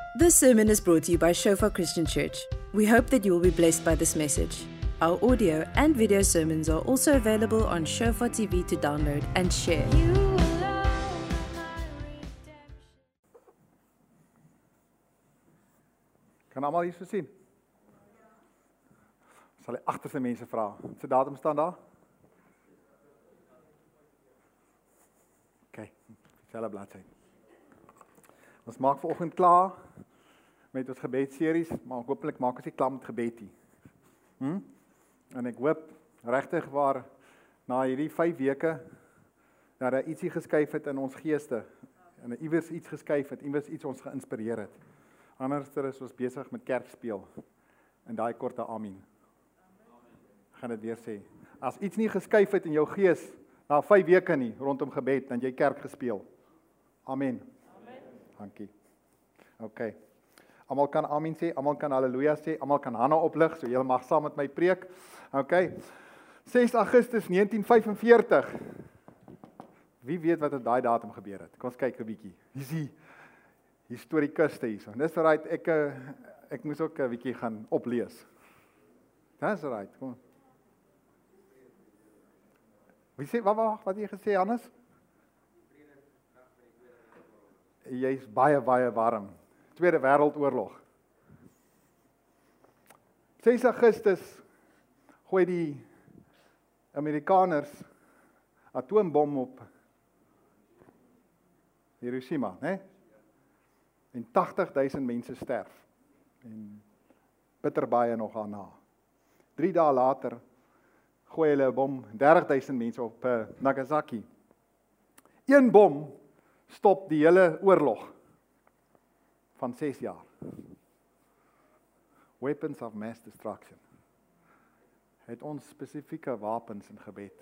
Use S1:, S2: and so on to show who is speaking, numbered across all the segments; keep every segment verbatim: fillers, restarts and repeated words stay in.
S1: This sermon is brought to you by Shofar Christian Church. We hope that you will be blessed by this message. Our audio and video sermons are also available on Shofar T V to download and share.
S2: Kan almal hier so sien? Sal die agterste mense vra. Wat se datum staan daar? OK, dieselfde bladsy. Ons maak vanoggend klaar met ons gebedseries, maar hopelik maak ons nie klaar met gebed nie. Hm? En ek hoop regtig waar na hierdie vyf weke dat daar ietsie geskuif het in ons geeste en iewers iets geskuif het, iewers iets ons geïnspireer het. Anderster is ons besig met kerk speel in daai korte amen. Ek gaan dit weer sê. As iets nie geskuif het in jou gees na vyf weke nie rondom gebed, dan jy kerk gespeel. Amen. Dankie. OK. Almal kan amen sê, almal kan haleluja sê, almal kan hande oplig, so julle mag saam met my preek. OK. ses Augustus negentien vyf-en-veertig. Wie weet wat op daai datum gebeur het? Kom ons kyk 'n bietjie. Hier is die historikuste hierso. Dis right, ek ek moes ook 'n bietjie gaan oplees. Dis right. Kom. Wie sê wat wat wat jy gesê Hannes? Jy's baie baie warm. Tweede Wêreldoorlog. ses Augustus gooi die Amerikaners atoombom op Hiroshima, né? En tagtig duisend mense sterf. En bitter baie nog daarna. drie dae later gooi hulle 'n bom, dertig duisend mense op uh, Nagasaki. Een bom stop die hele oorlog van ses jaar. Weapons of mass destruction. Het ons spesifieke wapens in gebed.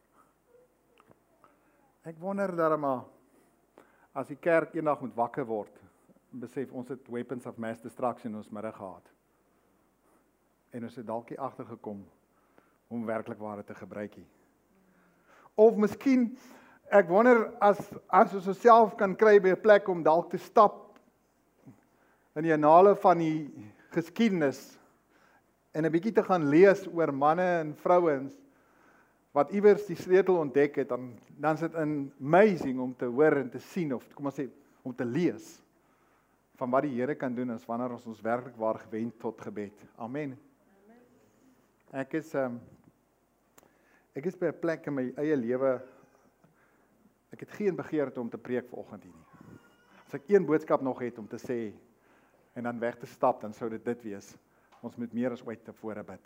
S2: Ek wonder daarmee, as die kerk eendag moet wakker word, besef ons het weapons of mass destruction in ons middag gehad. En ons het dalk nie agtergekom om werklik ware te gebruik nie. Of miskien, ek wonder as as ons osself kan kry by 'n plek om dalk te stap in die annale van die geskiedenis en 'n bietjie te gaan lees oor manne en vrouens wat iewers die sleutel ontdek het, dan dan is dit amazing om te hoor en te sien of kom ons sê om te lees van wat die Here kan doen as wanneer ons ons werklik waar gewend tot gebed. Amen. Ek is um, ek is by 'n plek in my eie lewe. Ek het geen begeerte om te preek vanoggend hier nie. As ek een boodskap nog het om te sê en dan weg te stap, dan sou dit dit wees. Ons moet meer as ooit tevore bid.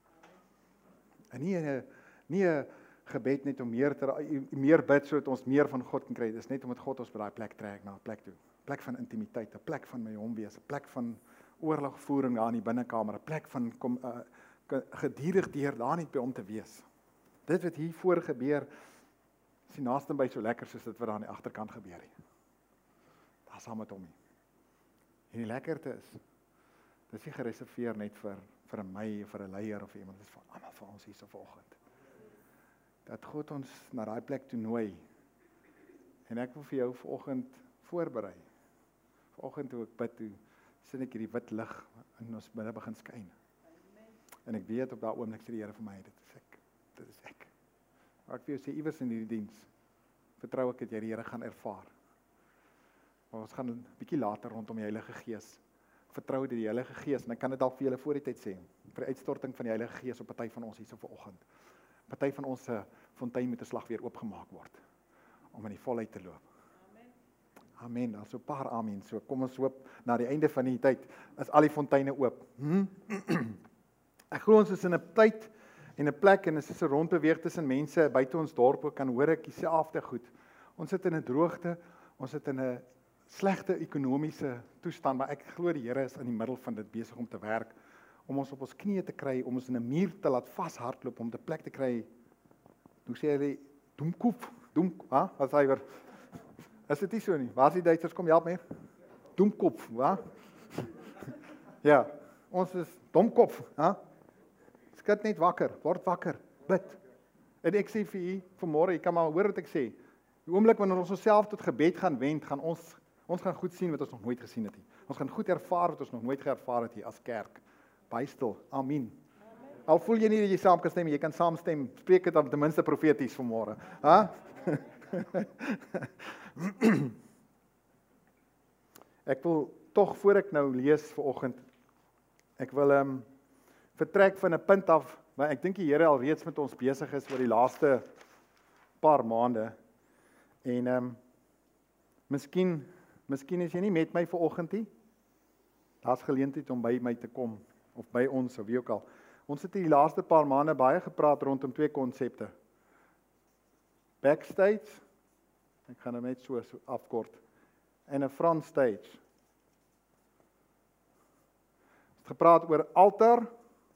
S2: En nie 'n nie 'n gebed net om meer te meer bid sodat ons meer van God kan kry. Dis net om met God ons by daai plek trek na 'n plek toe. 'n Plek van intimiteit, 'n plek van my hom wees, 'n plek van oorlogvoering daar in die binnekamer, 'n plek van kom uh, gedurig deur daar net by hom te wees. Dit wat hier voor gebeur is die naaste by so lekker soos dit wat daar aan die agterkant gebeur het. Daar saam met hom nie. En die lekkerte is, dit is nie gereserveer net vir, vir my, of vir 'n leier of iemand, dit is vir almal vir ons hier so vanoggend. Dat God ons na daai plek toe nooi. En ek wil vir jou vanoggend voorberei. Vanoggend toe ek bid, toe sien ek hierdie wit lig in ons binne begin skyn. En ek weet op daai oomblik sê die Here vir my, dit is ek. Dit is ek. Maar ek wil jou sê, iewers in hierdie diens, vertrou ek dat jy die Here gaan ervaar. Maar ons gaan 'n bietjie later rondom die Heilige Gees. Vertrou dat die Heilige Gees, en ek kan dit dalk vir julle voor die tyd sê, vir die uitstorting van die Heilige Gees op party van ons hierso vanoggend. Party van ons se fontein moet 'n slag weer oopgemaak word, om in die volheid te loop. Amen. Amen, daar's so 'n paar amen, so kom ons hoop, na die einde van die tyd, is al die fonteine oop. Hm? Ek glo ons is in 'n tyd, en 'n plek, en as dit se rondbeweeg tussen mense buite ons dorp ook kan hoor ek dieselfde goed. Ons sit in 'n droogte, ons sit in 'n slegte ekonomiese toestand, maar ek glo die Here is in die middel van dit besig om te werk, om ons op ons knieë te kry, om ons in 'n muur te laat vashardloop, om 'n plek te kry, hoe sê hulle, doemkoep, doem, ha, as hy weer, is dit nie so nie, waar is die Duitsers, kom help my, doemkop, ha, ja, ons is domkop, ha, skud net wakker, word wakker, bid. En ek sê vir u vanmôre, jy kan maar hoor wat ek sê. Die oomblik wanneer ons onsself tot gebed gaan wend, gaan ons ons gaan goed sien wat ons nog nooit gesien het nie. Ons gaan goed ervaar wat ons nog nooit geervaar het hier as kerk. Baie stil. Amen. Al voel jy nie dat jy saam kan stem, jy kan saamstem. Spreek dit dan ten minste profeties vanmôre. Ha? Ek wil tog voor ek nou lees vanoggend, ek wil um, vertrek van 'n punt af, maar ek dink die Here al reeds met ons besig is oor die laaste paar maande. En ehm um, miskien miskien is jy nie met my vanoggend nie. Daar's geleentheid om by my te kom of by ons of wie ook al. Ons het die laaste paar maande baie gepraat rondom twee konsepte. Backstage, ek gaan hom net so, so afkort, en 'n front stage. Ons het gepraat oor altaar.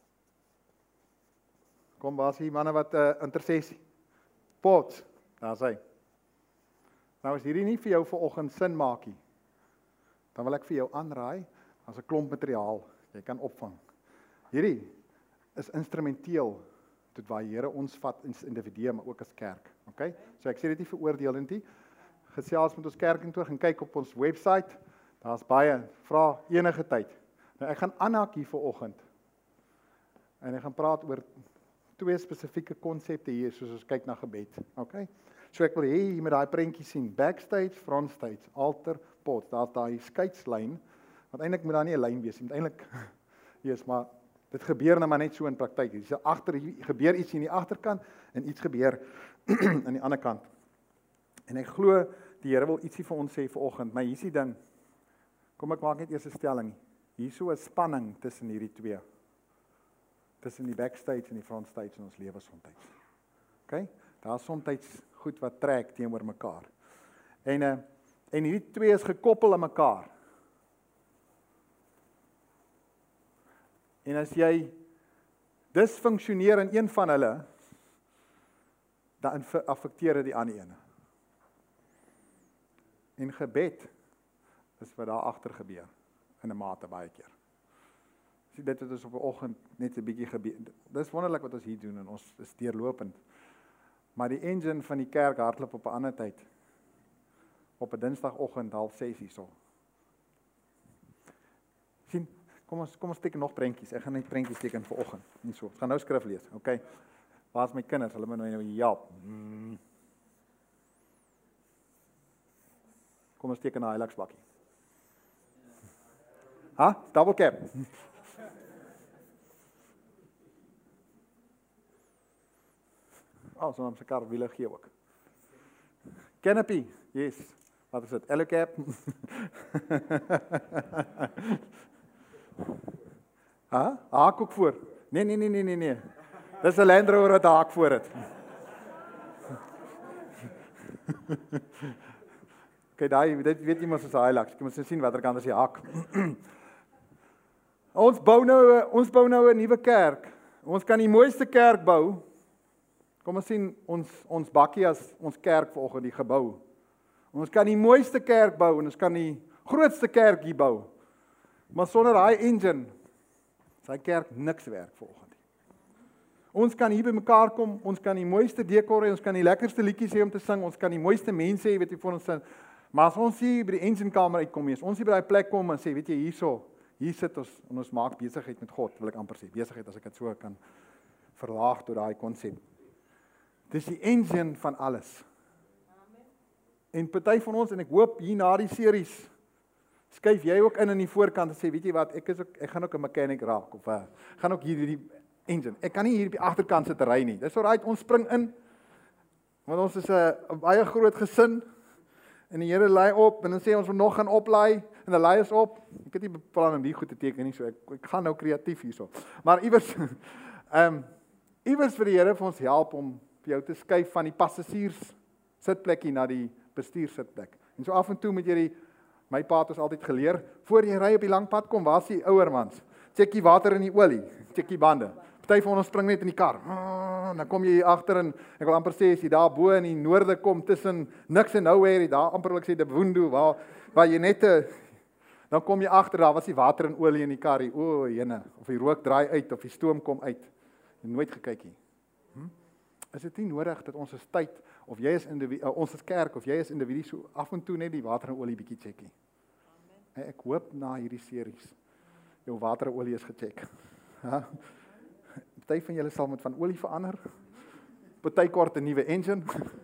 S2: Kom, waar is die manne wat uh, intersessie? Pot, daar is hy. Nou as hierdie nie vir jou vanoggend sin maak nie, dan wil ek vir jou aanraai, as 'n klomp materiaal, jy kan opvang. Hierdie is instrumenteel tot waar die Here ons vat as individue, maar ook as kerk. Okay? So ek sê dit nie veroordelend nie. Gesels met ons kerk en toe gaan kyk op ons webwerf. Daar's baie, vra enige tyd. Nou ek gaan aanhaak hier vanoggend. En ek gaan praat oor twee spesifieke konsepte hier soos ons kyk na gebed. Okay? So ek wil hê jy moet daai prentjie sien. Backstage, front stage, altar, pot. Daar's daai skeidslyn. Want eintlik moet daar nie 'n lyn wees nie. Eintlik is maar dit gebeur nou maar net so in praktyk. Dis agter hier gebeur iets in die agterkant en iets gebeur aan die ander kant. En ek glo die Here wil ietsie vir ons sê vanoggend, maar hier's die ding. Kom ek maak net eers 'n stelling. Hier so 'n spanning tussen hierdie twee. Tussen die backstage en die front stage in ons lewe soms. OK? Daar's soms goed wat trek teenoor mekaar. En uh, en hierdie twee is gekoppel aan mekaar. En as jy disfunksioneer in een van hulle, dan affekteer dit die ander ene. En gebed is wat daar agter gebeur in 'n mate baie keer. Sien dit het ons op 'n oggend net 'n bietjie gebeur. Dis wonderlik wat ons hier doen en ons is deurlopend. Maar die engine van die kerk hardloop op 'n ander tyd. Op 'n Dinsdagoggend half ses hierso. Sien, kom ons kom ons teken nog prentjies. Ek gaan net prentjies teken vir oggend. Nie so. Ek gaan nou skrif lees. Okay. Waar's my kinders? Hulle moet nou help. Hmm. Kom ons teken 'n heilagsbakkie. Ha? Double cap. Oh, so 'n sekar wiele gee ook. Canopy. Yes. Wat is dit? Yellow cap. Ha? Haak ook voor. Nee, nee, nee, nee, nee, nee. Dis 'n Land Rover wat haak voor het. Okay, daai dit weet iemand soos 'n Hilux. Ek moet sien watter kant is die haak. Ons bou nou ons bou nou 'n nuwe kerk. Ons kan die mooiste kerk bou. Kom ons sien ons ons bakkie as ons kerk vanoggend die gebou. Ons kan die mooiste kerk bou en ons kan die grootste kerk hier bou. Maar sonder daai engine, sy kerk niks werk vanoggend. Ons kan hier by mekaar kom, ons kan die mooiste dekor hê, ons kan die lekkerste liedjies hê om te sing, ons kan die mooiste mense hê, weet jy, vir ons sing. Maar as ons hier by die engine kamer uitkom, as ons hier by daai plek kom en sê, weet jy, hierso, hier sit ons en ons maak besigheid met God, wil ek amper sê, besigheid as ek dit so kan verlaag tot daai konsep. Dis die engine van alles. En party van ons, en ek hoop hier na die series, skuif jy ook in in die voorkant en sê, weet jy wat, ek is ook, ek gaan ook 'n mechanic raak, of uh, gaan ook hier die engine. Ek kan nie hier op die agterkant sit ry nie. Dis alright, ons spring in, want ons is 'n baie groot gesin, en die Here lei op, en dan sê ons, ons nog gaan oplaai, en dan lei ons op. Ek het nie beplan om die goed te teken nie, so ek, ek gaan nou kreatief hierso. Maar iewers, um, iewers vir die Here vir ons help om vir jou te skuif van die passasiers sitplekkie na die bestuursitplek. En so af en toe moet jy die, my pa het ons altyd geleer, voor jy ry op die lang pad kom, waar is die ouer mans? Check die water in die olie, check die bande. Party van ons spring net in die kar. Dan kom jy hier agter en ek wil amper sê as jy daar bo in die noorde kom tussen niks en nowhere, daar amper wil ek sê die Woendo waar waar jy net dan kom jy agter daar was die water en olie in die kar. O, jene, of die rook draai uit of die stoom kom uit. Jy nooit gekyk nie. Hm? Is dit nie nodig dat ons as tyd of jy is individu, uh, ons as kerk of jy is individu so af en toe net die water en olie bietjie check nie. Hey, ek hoop na hierdie series jou water en olie is gecheck. Ja. Party van julle sal met van olie verander. Party kort 'n nuwe engine.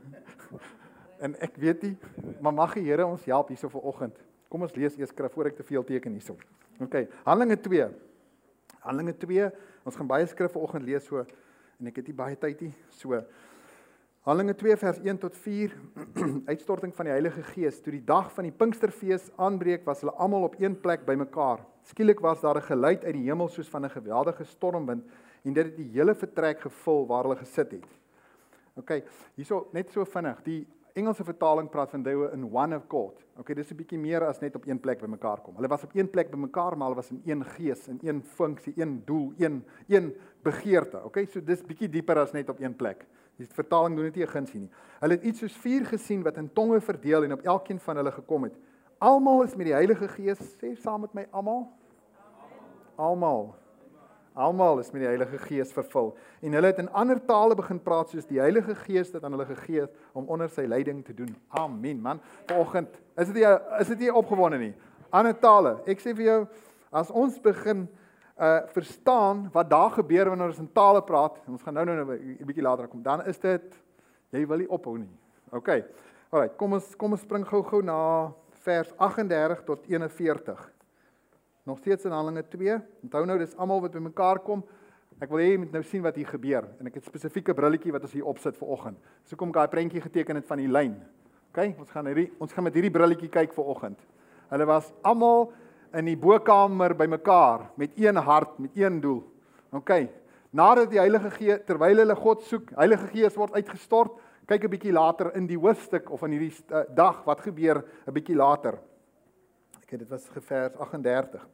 S2: En ek weet nie, maar mag die Here ons help hierso vanoggend. Kom ons lees eers skrif voor ek te veel teken hierso. OK, Handelinge twee. Handelinge twee, ons gaan baie skrif vanoggend lees so en ek het nie baie tyd nie. So Handelinge twee vers een tot vier, uitstorting van die Heilige Gees. Toe die dag van die Pinksterfees aanbreek, was hulle almal op een plek bymekaar. Skielik was daar 'n geluid uit die hemel soos van 'n geweldige stormwind en dit het die hele vertrek gevul waar hulle gesit het. OK, hierso net so vinnig. Die Engelse vertaling praat van they were in one accord. OK, dis 'n bietjie meer as net op een plek bymekaar kom. Hulle was op een plek bymekaar, maar hulle was in een gees, in een funksie, een doel, een een begeerte. OK, so dis bietjie dieper as net op een plek. Die vertaling doen dit nie 'n gunsie nie. Hulle het iets soos vuur gesien wat in tonge verdeel en op elkeen van hulle gekom het. Almal is met die Heilige Gees, sê saam met my almal. Almal. Almal is met die Heilige Gees vervul. En hulle het in ander tale begin praat soos die Heilige Gees dit aan hulle gegee het om onder sy leiding te doen. Amen, man. Vanoggend, is dit nie is dit nie opgewonde nie. Ander tale. Ek sê vir jou, as ons begin uh verstaan wat daar gebeur wanneer ons in tale praat, en ons gaan nou nou 'n bietjie later kom, dan is dit jy wil nie ophou nie. OK. Alright, kom ons kom ons spring gou-gou na vers agt en dertig tot eenenveertig. Nog steeds in Handelinge twee. Onthou nou, dis almal wat bymekaar kom. Ek wil hê jy moet nou sien wat hier gebeur. En ek het 'n spesifieke brilletjie wat ons hier opsit vir oggend. So kom ek daai prentjie geteken het van die lyn. OK, ons gaan hierdie ons gaan met hierdie brilletjie kyk vir oggend. Hulle was almal in die bokamer bymekaar met een hart, met een doel. OK. Nadat die Heilige Gees, terwyl hulle God soek, Heilige Gees word uitgestort, kyk 'n bietjie later in die hoofstuk of in hierdie uh, dag wat gebeur 'n bietjie later. Okay, dit was vers agt en dertig.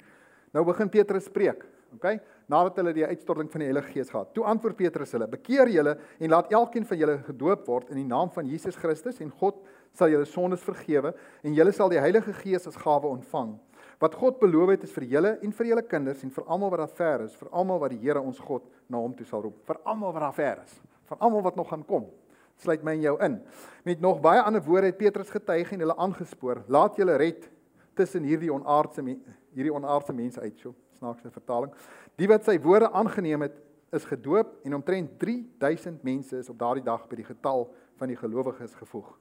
S2: Nou begin Petrus preek, okay? Nadat hulle die uitstorting van die Heilige Gees gehad. Toe antwoord Petrus hulle: "Bekeer julle en laat elkeen van julle gedoop word in die naam van Jesus Christus en God sal julle sondes vergewe en julle sal die Heilige Gees as gawe ontvang. Wat God beloof het is vir julle en vir julle kinders en vir almal wat daar ver is, vir almal wat die Here ons God na hom toe sal roep." Vir almal wat daar ver is, vir almal wat nog gaan kom. Sluit my en jou in. Met nog baie ander woorde het Petrus getuig en hulle aangespoor: "Laat julle red tussen hierdie onaardse hierdie onaardse mense uit." So, snaakse vertaling. Die wat sy woorde aangeneem het, is gedoop en omtrent drie duisend mense is op daardie dag by die getal van die gelowiges gevoeg.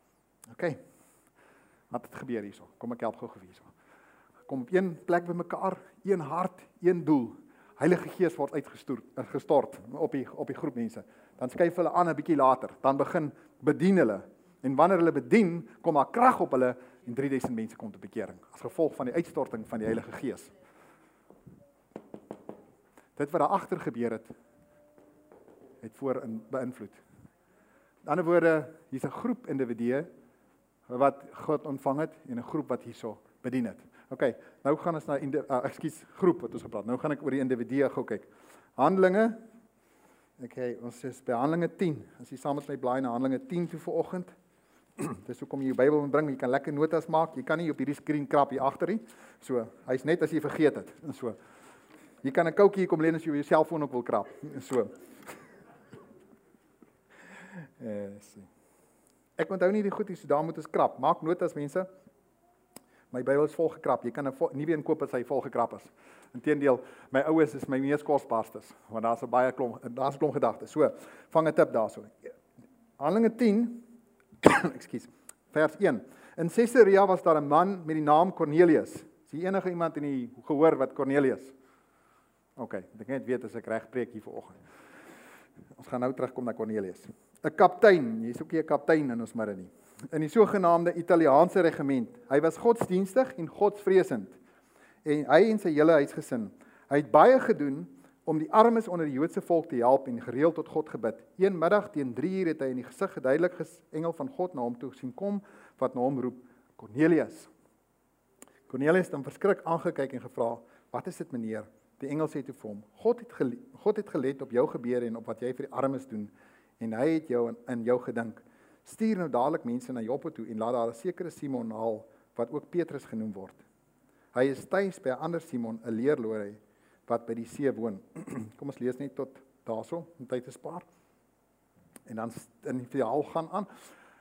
S2: OK. Wat het gebeur hierso? Kom ek help gou gou hierso. Kom op een plek bymekaar, een hart, een doel. Heilige Gees word uitgestort gestort op die op die groep mense. Dan skuif hulle aan 'n bietjie later, dan begin bedien hulle. En wanneer hulle bedien, kom daar krag op hulle en drie duisend mense kom tot bekering as gevolg van die uitstorting van die Heilige Gees. Dit wat daar agter gebeur het, het voor in beïnvloed. In ander woorde, hier's 'n groep individue wat God ontvang het en 'n groep wat hierso bedien het. OK, nou gaan ons na uh, ekskuus, groep wat ons gepraat. Nou gaan ek oor die individue gou kyk. Handelinge. OK, ons is by Handelinge tien. As jy saam met my blaai na Handelinge tien toe vanoggend. Dis hoekom jy jou Bybel moet bring, jy kan lekker notas maak. Jy kan nie op hierdie skerm krap hier agter nie. So, hy's net as jy vergeet het. En so. Jy kan 'n koutjie hier kom leen as jy jou selfoon ook wil krap. En so. Yes. Ek onthou nie die goed hier, so daar moet ons krap. Maak notas mense. My Bybel is vol gekrap. Jy kan 'n nuwe een koop as hy vol gekrap is. Inteendeel, my oues is my mees kosbaarstes, want daar's 'n baie klomp, daar's 'n klomp gedagtes. So, vang 'n tip daarso. Handelinge tien, ekskuus, vers een. In Caesarea was daar 'n man met die naam Cornelius. Is hier enige iemand in die gehoor wat Cornelius? OK, ek net weet as ek reg preek hier vanoggend. Ons gaan nou terugkom na Cornelius. 'n Kaptein, jy's ook nie 'n kaptein in ons midde nie. In die sogenaamde Italiaanse regiment. Hy was godsdienstig en godsvreesend. En hy en sy hele huisgesin. Hy het baie gedoen om die armes onder die Joodse volk te help en gereeld tot God gebid. Een middag teen drie uur het hy in die gesig geduidelik engel van God na hom toe sien kom, wat na hom roep: "Cornelius." Cornelius het hom verskrik aangekyk en gevra: "Wat is dit, meneer?" Die engel sê toe vir hom: God het gele- God het gelet op jou gebede en op wat jy vir die armes doen, en hy het jou in, in jou gedink. Stuur nou dadelik mense na Joppe toe en laat daar 'n sekere Simon haal wat ook Petrus genoem word. Hy is tuis by 'n ander Simon, 'n leerloery wat by die see woon." Kom ons lees net tot daarso om tyd te spaar. En dan in die verhaal gaan aan.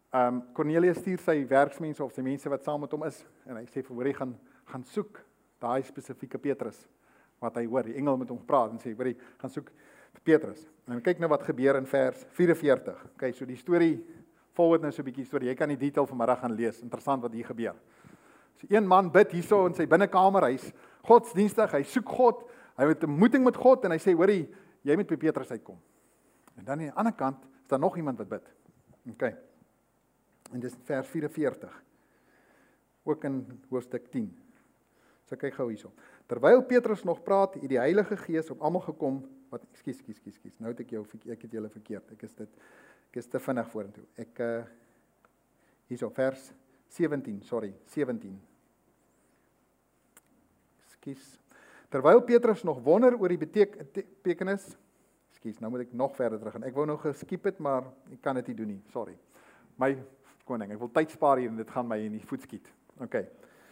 S2: um, Cornelius stuur sy werksmense of sy mense wat saam met hom is, en hy sê vir hoorie, gaan, gaan soek daai spesifieke Petrus, wat hy hoor, die engel met hom praat, en sê, hoorie, gaan soek vir Petrus. En kyk nou wat gebeur in vers vyf-en-veertig. Okay, so die storie, forward nou so 'n bietjie storie, jy kan die detail vanmiddag gaan lees, interessant wat hier gebeur. So een man bid hierso in sy binnekamer, hy's godsdienstig, hy soek God, hy het 'n ontmoeting met God, en hy sê, hoorie, jy moet by Petrus uitkom. En dan aan die ander kant, is daar nog iemand wat bid. Okay. En dis vers vyf-en-veertig. Ook in hoofstuk tien. So kyk gou hierso. Terwyl Petrus nog praat, het die Heilige Gees op almal gekom, wat, ekskuus, ekskuus, ekskuus, ekskuus, nou het ek jou, ek het julle verkeerd, ek is dit, ek is te vinnig vorentoe. Ek, uh, hierso, vers sewentien, sorry, sewentien. Ekskuus. Terwyl Petrus nog wonder oor die betekenis, ekskuus, nou moet ek nog verder terug gaan. Ek wou nog geskiep het, maar ek kan dit nie doen nie, sorry. My koning, ek wil tyd spaar hier en dit gaan my in die voet skiet. Okay.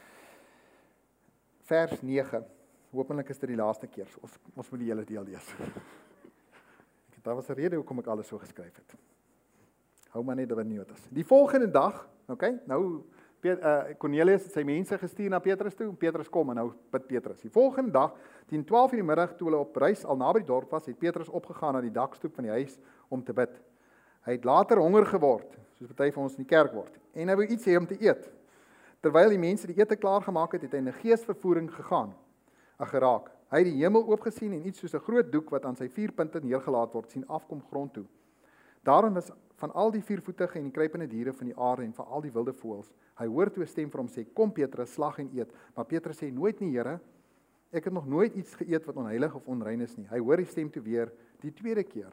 S2: Vers nege. Hopelik is dit die laaste keer. Ons ons moet die hele deel lees. Ek daar was 'n rede hoekom ek alles so geskryf het. Hou maar net dat nie wat is. Die volgende dag, okay? Nou Pet, uh, Cornelius het sy mense gestuur na Petrus toe, en Petrus kom en nou bid Petrus. Die volgende dag, teen twaalf in die middag, toe hulle op reis al naby die dorp was, het Petrus opgegaan na die dakstoep van die huis om te bid. Hy het later honger geword, soos party van ons in die kerk word, en hy wou iets hê om te eet. Terwyl die mense die ete klaar gemaak het, het hy in 'n geesvervoering gegaan, ag geraak. Hy het die hemel oopgesien en iets soos 'n groot doek wat aan sy vier punte neergelaat word, sien afkom grond toe. Daarin was van al die viervoetige en die kruipende diere van die aarde en van al die wilde voëls. Hy hoor toe 'n stem vir hom sê, kom Petrus, slag en eet. Maar Petrus sê, nooit nie, Here, ek het nog nooit iets geëet wat onheilig of onrein is nie. Hy hoor die stem toe weer, die tweede keer,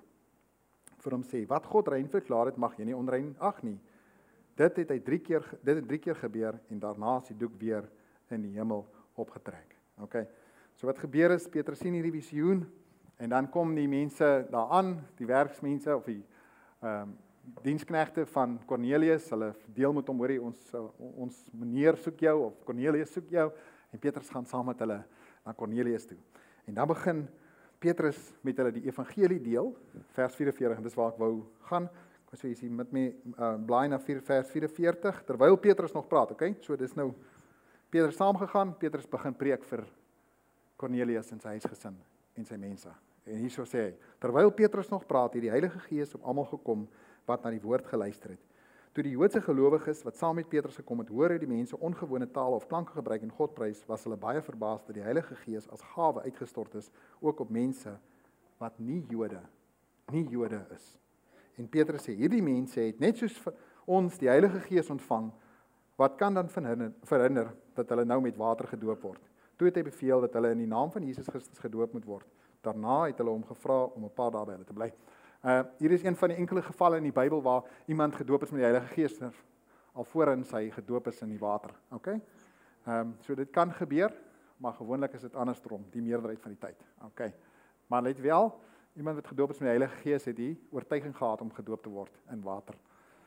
S2: vir hom sê, wat God rein verklaar het, mag jy nie onrein ag nie. Dit het hy drie keer, dit het drie keer gebeur, en daarna is die doek weer in die hemel opgetrek. Okay. So wat gebeur is, Petrus sien hierdie visioen, en dan kom die mense daaraan, die werksmense, of die um, diensknegte van Cornelius, hulle deel met hom, hoorie, ons, ons meneer soek jou, of Cornelius soek jou, en Petrus gaan saam met hulle na Cornelius toe. En dan begin Petrus met hulle die evangelie deel, vers vyf-en-veertig, en dis waar ek wou gaan, so jy sien met my uh, blaai na vier, vers vyf-en-veertig, terwyl Petrus nog praat, okay? So dis nou, Petrus saamgegaan, Petrus begin preek vir Cornelius en sy huisgesin en sy mense. En hierso sê hy, terwyl Petrus nog praat, het die Heilige Gees op almal gekom wat na die woord geluister het. Toe die Joodse gelowiges wat saam met Petrus gekom het, hoor hy die mense ongewone tale of klanke gebruik en God prys, was hulle baie verbaas dat die Heilige Gees as gawe uitgestort is, ook op mense wat nie Jode, nie Jode is. En Petrus sê, hierdie mense het net soos ons die Heilige Gees ontvang, wat kan dan verhinder, verhinder dat hulle nou met water gedoop word? Toe het hy beveel dat hulle in die naam van Jesus Christus gedoop moet word. Daarna het hulle hom gevra om 'n paar dae by hulle te bly. Uh, hier is een van die enkele gevalle in die Bybel waar iemand gedoop is met die Heilige Gees, alvorens hy gedoop is in die water. Okay? Um, so dit kan gebeur, maar gewoonlik is dit andersom, die meerderheid van die tyd. Okay? Maar let wel, iemand wat gedoop is met die Heilige Gees het die oortuiging gehad om gedoop te word in water.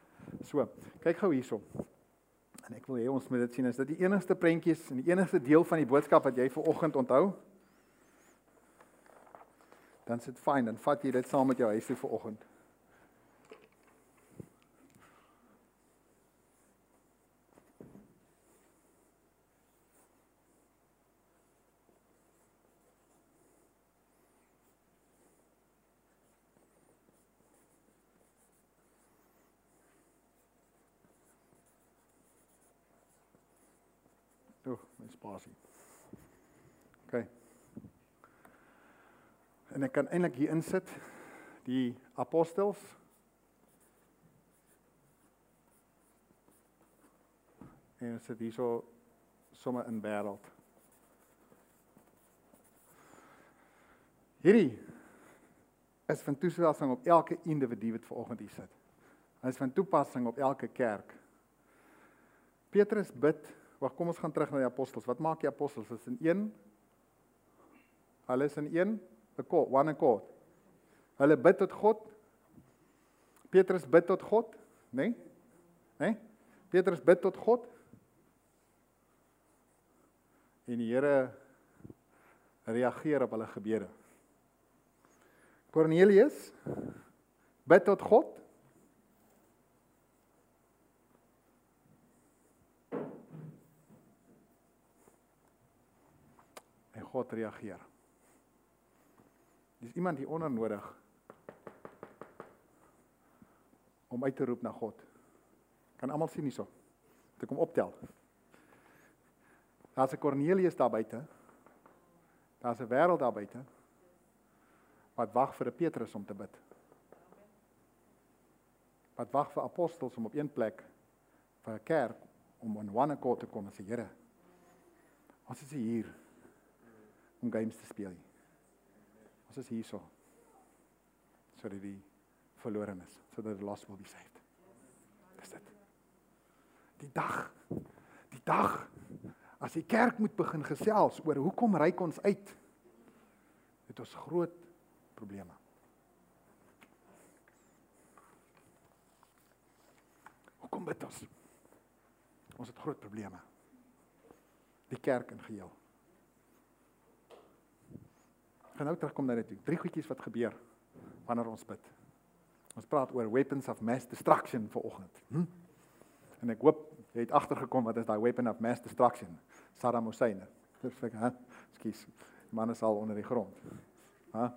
S2: So, kyk gou hierso. En ek wil hê ons moet dit sien, is dit die enigste prentjies en die enigste deel van die boodskap wat jy vanoggend onthou? Dan is dit fyn, dan vat jy dit saam met jou huis toe vanoggend. Oeh, my spasie. Okay. En ek kan eintlik hier insit, die apostels, en ek sit hier so, somme in wêreld. Hierdie is van toepassing op elke individu wat vanoggend hier sit. Hy is van toepassing op elke kerk. Petrus bid, wag, kom ons gaan terug na die apostels. Wat maak die apostels? Is in een, hulle is in een, accord, one accord. Hulle bid tot God. Petrus bid tot God, nee? Nee? Petrus bid tot God. En die Here reageer op hulle gebede. Cornelius bid tot God. God reageer. Dis iemand hier onder nodig om uit te roep na God. Kan almal sien hierso. Moet ek hom optel. Daar's 'n Cornelius daar buite. Daar's 'n wêreld daar buite wat wag vir 'n Petrus om te bid. Wat wag vir apostels om op een plek vir 'n kerk om in one accord te kom en sê, Here, ons is hier om games te speel. Ons is hier so, sodat die verloren is, sodat the lost will be saved. Dis dit. Die dag, die dag, as die kerk moet begin gesels oor hoekom reik ons uit, het ons groot probleme. Hoekom bid ons? Ons het groot probleme. Die kerk in geheel. Ek gaan nou terugkom na dit toe. Drie goedjies wat gebeur wanneer ons bid. Ons praat oor weapons of mass destruction vanoggend. Hm? En ek hoop jy het agtergekom wat is daai weapon of mass destruction. Saddam Hussein. Dis ek, hè? Skus. Die man is al onder die grond. Hè?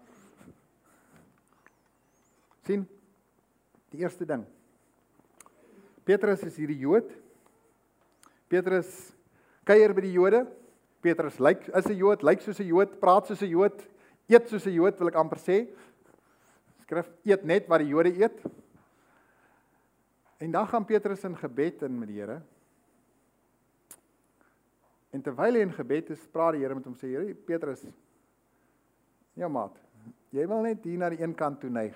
S2: Sien? Die eerste ding. Petrus is hierdie Jood. Petrus kuier by die Jode. Petrus lyk is 'n Jood, lyk soos 'n Jood, praat soos 'n Jood, eet soos 'n Jood, wil ek amper sê. Skrif eet net wat die Jode eet. En dan gaan Petrus in gebed in met die Here. En terwyl hy in gebed is, praat die Here met hom sê, Here, Petrus, ja maat, jy wil net hier na die een kant toe neig.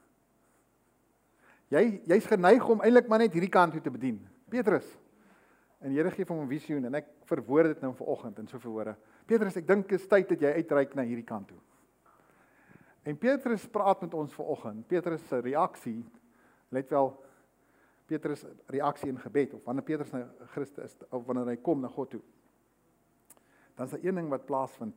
S2: Jy jy's geneig om eintlik maar net hierdie kant toe te bedien. Petrus. En die Here gee hom 'n visioen en ek verwoord dit nou vanoggend in soveel woorde. Petrus, ek dink dit is tyd dat jy uitreik na hierdie kant toe. En Petrus praat met ons vanoggend. Petrus se reaksie, let wel, Petrus reaksie in gebed, of wanneer Petrus na Christus is, of wanneer hy kom na God toe. Dan is daar een ding wat plaasvind.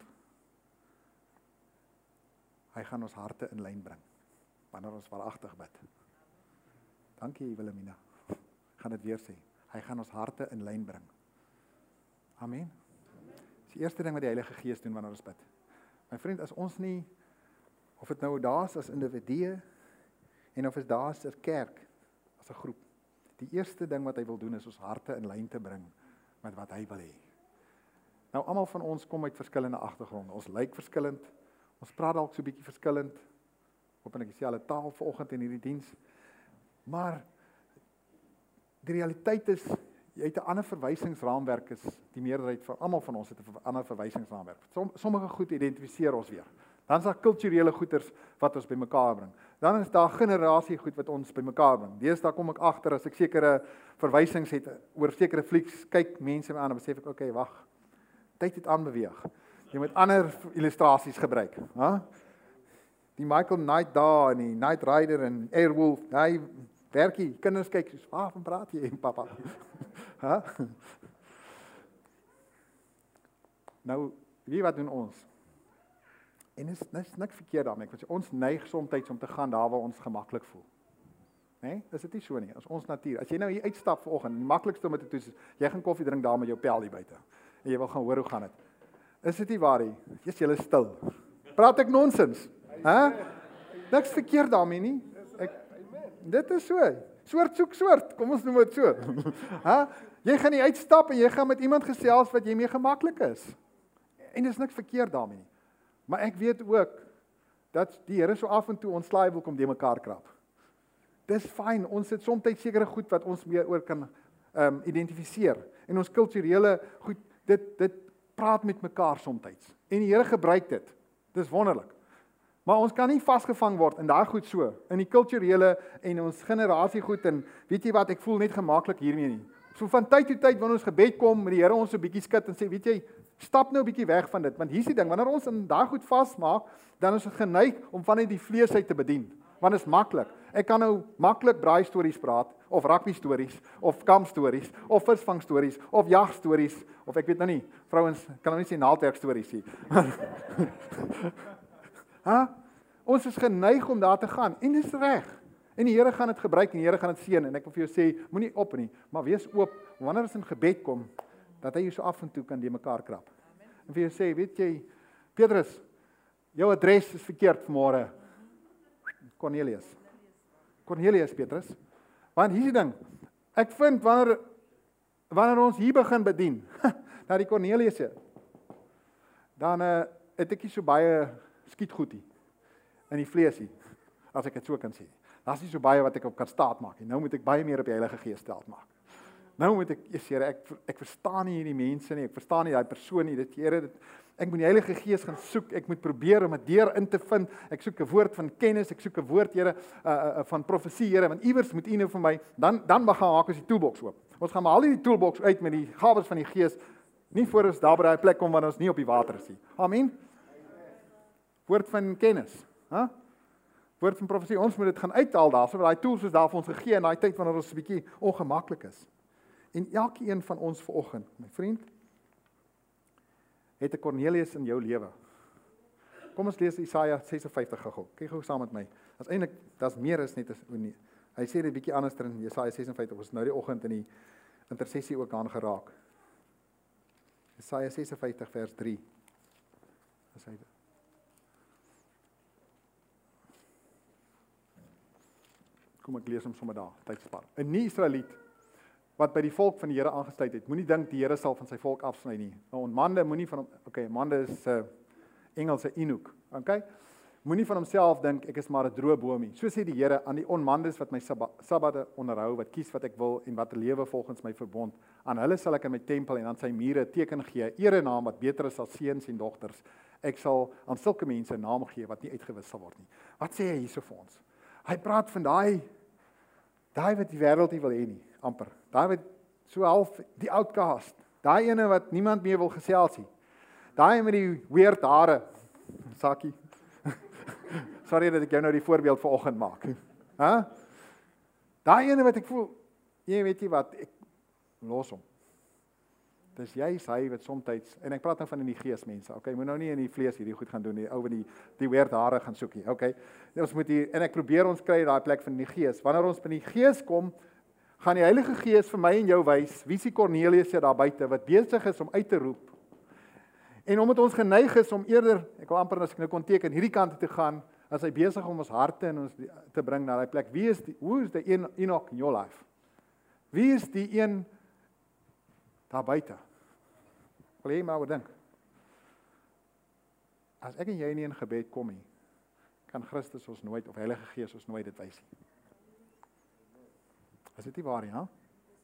S2: Hy gaan ons harte in lyn bring, wanneer ons waaragtig bid. Dankie Wilhelmina. Ek gaan dit weer sê. Hy gaan ons harte in lyn bring. Amen. Dis die eerste ding wat die Heilige Gees doen wanneer ons bid. My vriend, as ons nie, of dit nou daar is as individue, en of dit daar is as kerk, as 'n groep, die eerste ding wat hy wil doen is ons harte in lyn te bring met wat hy wil hê. Nou, almal van ons kom uit verskillende agtergronde. Ons lyk verskillend, ons praat dalk so 'n bietjie verskillend, op 'n dieselfde taal vanoggend in hierdie diens, maar die realiteit is, jy het 'n ander verwysingsraamwerk, is die meerderheid van almal van ons het 'n ander verwysingsraamwerk. Som, sommige goed identifiseer ons weer. Dan is daar kulturele goeders wat ons bymekaar bring. Dan is daar generasie goed wat ons bymekaar bring. Deesdae kom ek agter as ek sekere verwysings het oor sekere flieks, kyk mense my aan en besef ek, okay, wag. Tyd het aanbeweeg. Jy moet ander illustrasies gebruik, hè? Die Michael Knight daar en die Knight Rider en Airwolf, hy werkie, kinders kyk soos, waarvan praat jy, papa? Huh? Nou, wie wat doen ons? En is niks, niks verkeerd daarmee, want ons neig soms om te gaan daar waar ons gemaklik voel. Nee, is dit nie so nie, as ons natuur. As jy nou hier uitstap vanoggend, die maklikste om dit te doen is, jy gaan koffie drink daar met jou pel hier buite, en jy wil gaan hoor hoe gaan dit. Is dit nie waar nie? Jy's julle stil. Praat ek nonsens? Hè? Niks verkeerd daarmee nie. Ek, dit is so. Soort soek soort. Kom ons noem dit so. Hè? Jy gaan nie uitstap en jy gaan met iemand gesels wat jy mee gemaklik is. En dis niks verkeerd daarmee nie. Maar ek weet ook dat die Here so af en toe ons slaai wil kom die mekaar krap. Dis fyn. Ons het soms sekere goed wat ons meer oor kan um, identifiseer. En ons kulturele goed, dit dit praat met mekaar soms. En die Here gebruik dit. Dis wonderlik. Maar ons kan nie vasgevang word in daai goed so, in die kulturele en ons generasie goed en weet jy wat, ek voel net gemaklik hiermee nie. So van tyd tot tyd wanneer ons gebed kom, met die Here ons so 'n bietjie skud en sê, weet jy, stap nou 'n bietjie weg van dit, want hier's die ding, wanneer ons in daai goed vasmaak, dan is ons geneig om vanuit die vlees uit te bedien. Want dit is maklik. Ek kan nou maklik braai stories praat, of rugby stories, of kamp stories, of visvang stories, of jag stories, of ek weet nou nie, vrouens kan nou nie sê naaldwerk stories nie. Ha? Ons is geneig om daar te gaan, en dis reg. En die Here gaan dit gebruik, en die Here gaan dit seën, en ek wil vir jou sê, moenie op nie, maar wees oop, wanneer ons in gebed kom, dat hy jou so af en toe kan die mekaar krap. Amen. En vir jou sê, weet jy, Petrus, jou adres is verkeerd vanmôre. Cornelius. Cornelius, Petrus. Want hier is die ding, ek vind wanneer, wanneer ons hier begin bedien, na die Corneliusse, dan uh, het ek nie so baie skietgoed hier, in die vlees hier, as ek het so kan sê. Daar is nie so baie wat ek op kan staat maak, en nou moet ek baie meer op die Heilige Gees staat maak. Nou moet ek, yes, Here, ek, ek verstaan nie hierdie mense nie, ek verstaan nie die persoon nie, dit, Here, dit, ek moet die Heilige Gees gaan soek, ek moet probeer om 'n deur in te vind, ek soek 'n woord van kennis, ek soek 'n woord, Here, uh, uh, van profesie, Here, want iewers moet U nou vir my, dan, dan mag gaan maak ons die toolbox oop. Ons gaan maar al die toolbox uit met die gawes van die Gees, nie voor ons daar by daai plek kom, wanneer ons nie op die water is nie. Amen? Woord van kennis, huh? Woord van profesie, ons moet dit gaan uithaal daar, so daai tools is daar vir ons gegee in daai tyd wanneer ons 'n bietjie ongemaklik is. En elkeen van ons vanoggend, my vriend, het 'n Cornelius in jou lewe. Kom ons lees Jesaja ses en vyftig gou. Kyk gou saam met my. Dit is eintlik, daar's meer as net as nie. Hy sê dit 'n bietjie anders in Jesaja ses en vyftig. Ons nou die oggend in die intersessie ook aan geraak. Jesaja ses en vyftig vers drie. Wat sê dit? Kom ek lees hom sommer daar, tydspaar. 'n Nie-Israeliet wat by die volk van die Here aangesluit het. Moenie dink die Here sal van sy volk afsny nie. 'n Onmande moenie van hom, okay, 'n mande is 'n uh, Engelse Enoch, okay? Moenie van homself dink ek is maar 'n droë boomie. So sê die Here aan die onmandes wat my sabbate onderhou, wat kies wat ek wil en wat lewe volgens my verbond. Aan hulle sal ek in my tempel en aan sy mure teken gee, erenaam wat beter is as seuns en dogters. Ek sal aan sulke mense 'n naam gee wat nie uitgewis sal word nie. Wat sê hy hierso vir ons? Hy praat van daai daai wat die wêreld nie wil hê nie, amper. Daai wat so half die outcast. Daai ene wat niemand meer wil gesels nie. Daai met die weird hare. Sakie. Sorry dat ek jou nou die voorbeeld vanoggend maak. Hæ? Huh? Daai ene wat ek voel, jy weet jy wat, ek los hom. Dis juist hy wat soms, en ek praat nou van in die gees mense, okay, moet nou nie in die vlees hierdie goed gaan doen nie, ou wat die, die weird hare gaan soek nie, okay. Ons moet hier, en ek probeer ons kry daai plek van die gees. Wanneer ons by die gees kom, gaan die Heilige Gees vir my en jou wys, wie is die Cornelius daar buite, wat besig is om uit te roep. En omdat ons geneig is om eerder, ek wil amper as ek nou kon teken, hierdie kant te gaan, as hy besig om ons harte en ons te bring na die plek. Wie is die, who is the Enoch in your life? Wie is die een daar buite? Wil jy maar oor dink? As ek en jy nie in gebed kom nie, kan Christus ons nooit, of Heilige Gees ons nooit dit wys nie. Is dit nie waar nie, ha?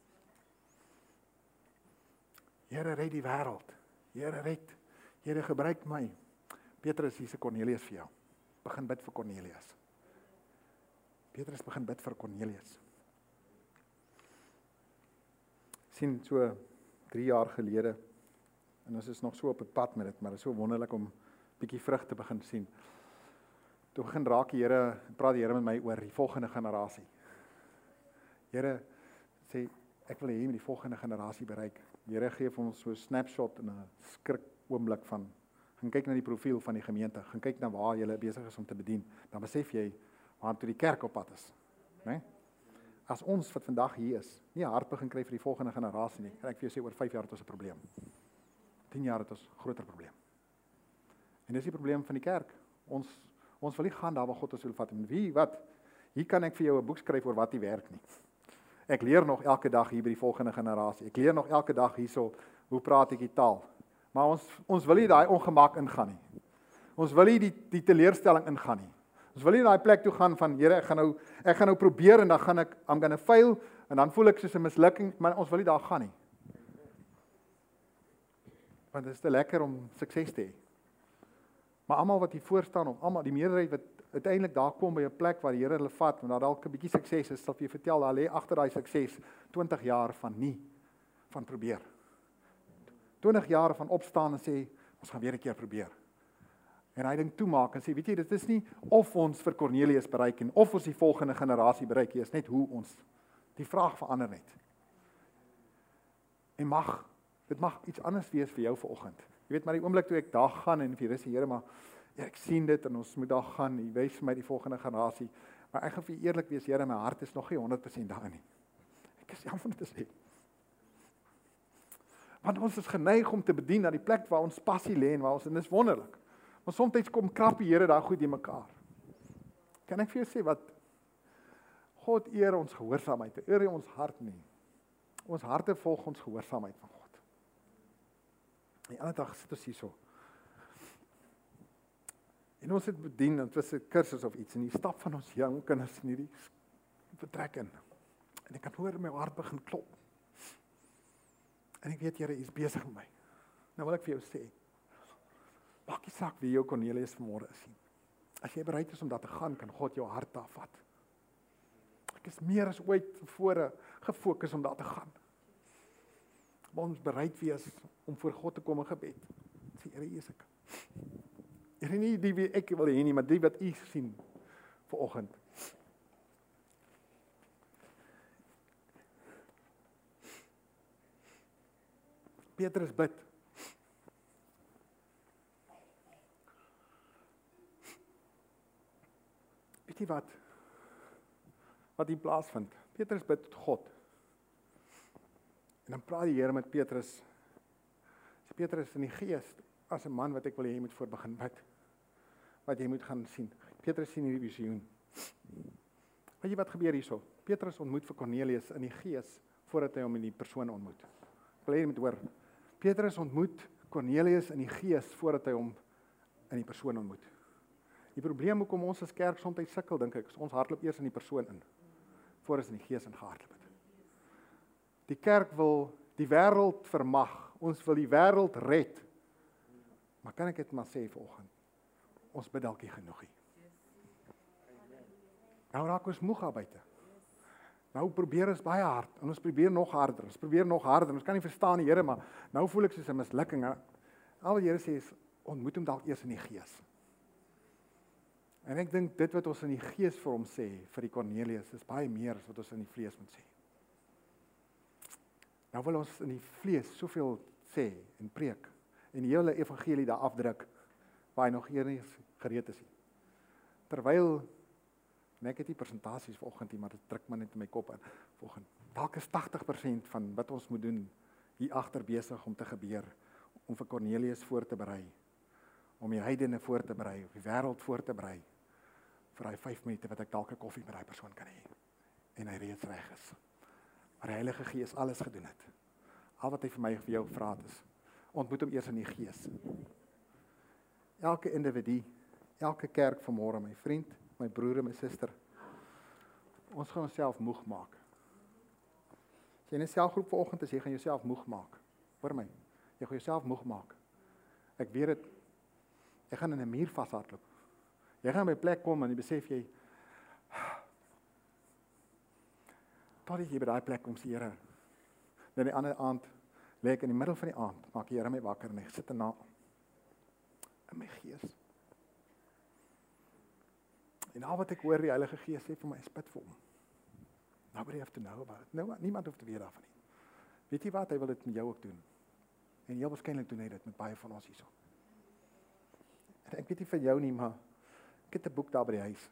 S2: Here, red die wêreld. Here, red. Here, gebruik my. Petrus, hier's 'n Cornelius vir jou. Begin bid vir Cornelius. Petrus begin bid vir Cornelius. Sien so drie jaar gelede, en ons is nog so op die pad met dit, maar dit is so wonderlik om bietjie vrug te begin sien. Toe begin raak die Here, praat die Here met my oor die volgende generasie. Here sê, ek wil hê met die volgende generasie bereik. Die Here gee vir ons so 'n snapshot en 'n skrik oomblik van, gaan kyk na die profiel van die gemeente, gaan kyk na waar jy besig is om te bedien, dan besef jy waartoe die kerk op pad is. Nee? As ons wat vandag hier is, nie 'n hart begin kry vir die volgende generasie nie, kan ek vir jou sê, oor vyf jaar het ons 'n probleem. tien jaar het ons 'n groter probleem. En dis die probleem van die kerk. Ons, ons wil nie gaan daar waar God ons wil vat. En wie, wat? Hier kan ek vir jou 'n boek skryf oor wat nie werk nie. Ek leer nog elke dag hier by die volgende generasie. Ek leer nog elke dag hierso, hoe praat ek die taal? Maar ons, ons wil nie daai ongemak ingaan nie. Ons wil nie die, die teleurstelling ingaan nie. Ons wil nie daai plek toe gaan van, Here, ek gaan nou, ek gaan nou probeer en dan gaan ek, I'm gonna fail, en dan voel ek soos 'n mislukking, maar ons wil nie daar gaan nie. Want dit is te lekker om sukses te hê. Maar almal wat hier voor staan, of almal, die meerderheid wat uiteindelik daar kom by 'n plek waar die Here hulle vat, en daar dalk 'n bietjie sukses is, sal vir jou vertel, daar lê agter daai sukses twintig jaar van nie, van probeer. twintig jaar van opstaan en sê, ons gaan weer 'n keer probeer. En hy ding toemaak en sê, weet jy, dit is nie of ons vir Cornelius bereik en of ons die volgende generasie bereik, is net hoe ons, die vraag verander net. En mag, dit mag iets anders wees vir jou vanoggend. Jy weet, maar die oomblik toe ek daar gaan en vir die Here, maar ja, ek sien dit en ons moet daar gaan, jy wys vir my die volgende generasie, maar ek gaan vir eerlik wees, Here, my hart is nog nie honderd persent daar nie. Ek is jammer om te sê. Want ons is geneig om te bedien na die plek waar ons passie lê en waar ons, en dis wonderlik. Maar soms kom krap die Here daar goed in mekaar. Kan ek vir jou sê wat God eer ons gehoorsaamheid, eer ons hart nie. Ons harte volg ons gehoorsaamheid van God. Die ander dag sit ons hier so. En ons het bedien, het was 'n kursus of iets, en die stap van ons jong kinders in hierdie vertrek in. En ek kan hoor my hart begin klop. En ek weet, Here, U is besig met my. Nou wil ek vir jou sê, maak nie saak wie jou Cornelius vanmôre is nie. As jy bereid is om daar te gaan, kan God jou hart daar vat. Ek is meer as ooit tevore gefokus om daar te gaan. Maar ons bereid wees om voor God te kom in gebed. Sê, Here, hier is ek. Here, nie die wie ek wil hê nie, maar die wat U sien vanoggend. Petrus bid. Weet jy wat? Wat hier plaasvind? Petrus bid tot God. En dan praat die Here met Petrus. Sê Petrus in die gees, as 'n man wat ek wil hê jy moet voor begin bid. Wat jy moet gaan sien. Petrus sien hierdie visioen. Weet jy wat gebeur hierso? Petrus ontmoet vir Cornelius in die gees voordat hy hom in die persoon ontmoet. Ek wil hê jy moet hoor. Petrus ontmoet Cornelius in die gees voordat hy hom in die persoon ontmoet. Die probleem hoekom ons as kerk soms sukkel, dink ek, is ons hardloop eers in die persoon in, voor ons in die gees ingehardloop het. Die kerk wil die wêreld vermag, ons wil die wêreld red. Maar kan ek dit maar sê vanoggend, ons bid dalk nie genoeg nie. Nou raak ons moeg daar buite. Nou probeer ons baie hard, en ons probeer nog harder, ons probeer nog harder, ons kan nie verstaan die Here, maar nou voel ek soos 'n mislukking. Al wat die Here sê is, ontmoet hom dalk eers in die gees. En ek dink dit wat ons in die gees vir hom sê, vir die Cornelius, is baie meer as wat ons in die vlees moet sê. Nou wil ons in die vlees soveel sê en preek, en die hele evangelie daar afdruk, waar hy nog eers gereed is. Terwyl, en ek het die presentasies vanoggend nie, maar dit druk maar net in my kop in, vanoggend, dalk is tagtig persent van wat ons moet doen, hier agter besig om te gebeur, om vir Cornelius voor te berei, om die heidene voor te berei, of die wêreld voor te berei, vir hy vyf minute wat ek dalk 'n koffie met daai persoon kan hê, en hy reeds reg is. Maar die Heilige Gees alles gedoen het. Al wat hy vir my en vir jou vra het is, ontmoet hom eers in die gees. Elke individu, elke kerk vanmôre, my vriend, my broer en my suster, ons gaan onsself moeg maak. As jy in 'n selgroep vanoggend is, jy gaan jouself moeg maak. Hoor my, jy gaan jouself moeg maak. Ek weet dit, jy gaan in 'n muur vashardloop. Jy gaan by 'n plek kom en jy besef jy, totdat jy by daai plek kom, sê Here, dan die ander aand, lê ek in die middel van die aand, maak die Here my wakker en ek sit en na in my gees. En al wat ek hoor, die Heilige Gees sê vir my, spit vir hom. Nobody have to know about it. Nou, niemand hoef te weet daarvan nie. Weet jy wat, hy wil dit met jou ook doen. En heel waarskynlik doen hy dit met baie van ons hierso. En ek weet nie van jou nie, maar ek het 'n boek daar by die huis.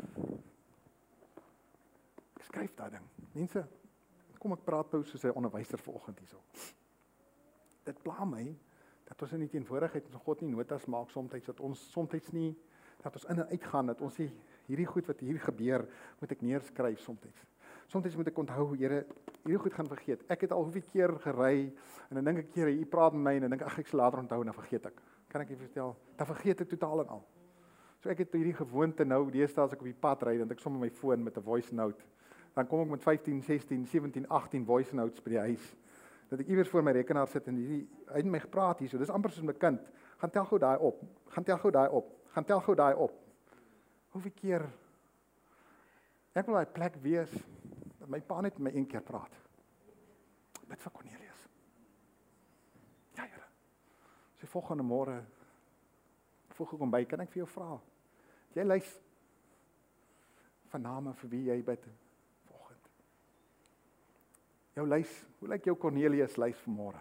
S2: Ek skryf daai ding. Mense, kom ek praat nou soos 'n onderwyser vanoggend hierso. Dit pla my dat ons in die teenwoordigheid van God nie notas maak soms, dat ons soms nie, dat ons in en uit gaan, dat ons nie hierdie goed wat hier gebeur, moet ek neerskryf soms. Soms moet ek onthou, Here, hierdie goed gaan vergeet. Ek het al hoeveel keer gery, en dan dink ek, Here, U praat met my, en dan dink ek, ag, ek sal later onthou, en dan vergeet ek. Kan ek jy vertel? Dan vergeet ek totaal en al. So ek het hierdie gewoonte nou, deesdae as ek op die pad ry, dan ek sommer my foon met 'n voice note. Dan kom ek met vyftien, sestien, sewentien, agttien voice notes by die huis. Dat ek iewers voor my rekenaar sit en hierdie hy het my gepraat hierso. Dis amper soos 'n kind. Gaan tel gou daai op. Gaan tel gou daai op. Gaan tel gou daai op. Hoeveel keer ek wil daai plek wees dat my pa net met my een keer praat. Bid vir Cornelius. Ja, Here. Sy volgende môre vroeg ek kom by, kan ek vir jou vra? Jy lys van name vir wie jy bid vanoggend. Jou lys, hoe lyk jou Cornelius lys vanmôre?